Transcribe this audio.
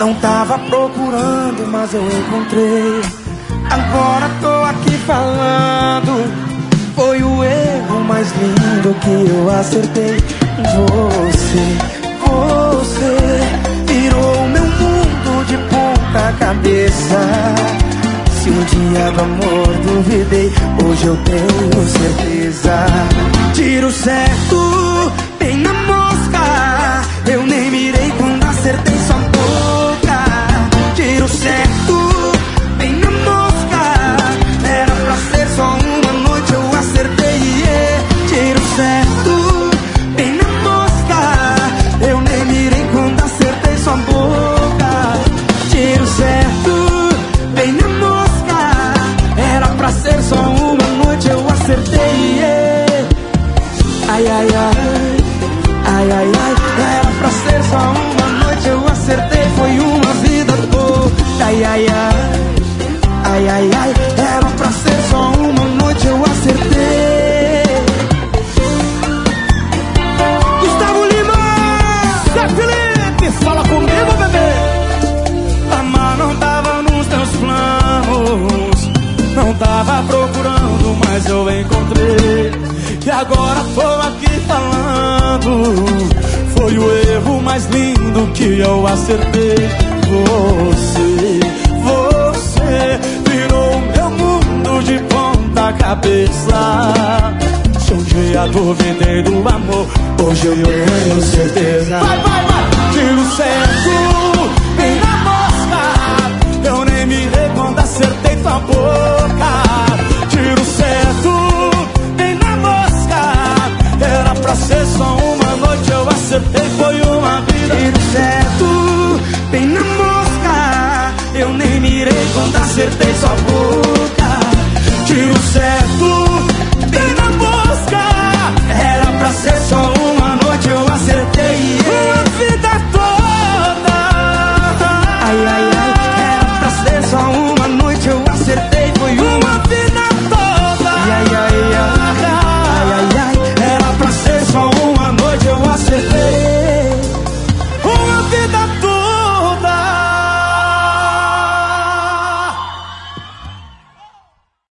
Não tava procurando, mas eu encontrei. Agora tô aqui falando. Foi o erro mais lindo que eu acertei. Você virou o meu mundo de ponta cabeça. Se um dia do amor duvidei, hoje eu tenho certeza. Tiro certo, bem na mosca. Eu nem mirei quando acertei sua boca. Tiro certo, bem na mosca. Era pra ser só uma noite, eu acertei, yeah. Tiro certo, bem na mosca. Eu nem mirei quando acertei sua boca. Tiro certo, bem na mosca. Era pra ser só uma noite, eu acertei, yeah. Ai, ai, ai, ai, ai, ai. Era pra ser só uma noite, eu acertei, foi uma vida toda. Ai, ai, ai, ai, ai, ai. Era pra ser só uma noite, eu acertei. Gustavo Lima, Zé Felipe, fala comigo, bebê. Amar não tava nos teus planos, não tava procurando, mas eu encontrei. E agora tô aqui falando. Foi o erro mais lindo que eu acertei. Você virou meu mundo de ponta cabeça. Se um dia duvidei do amor, hoje eu tenho certeza. Vai, vai, vai! Tiro certo, bem na mosca. Eu nem mirei quando acertei tua boca. Tiro certo, bem na mosca. Era pra ser só uma noite, eu acertei, foi uma vida. Tiro certo, bem na mosca. Eu nem mirei quando acertei sua boca.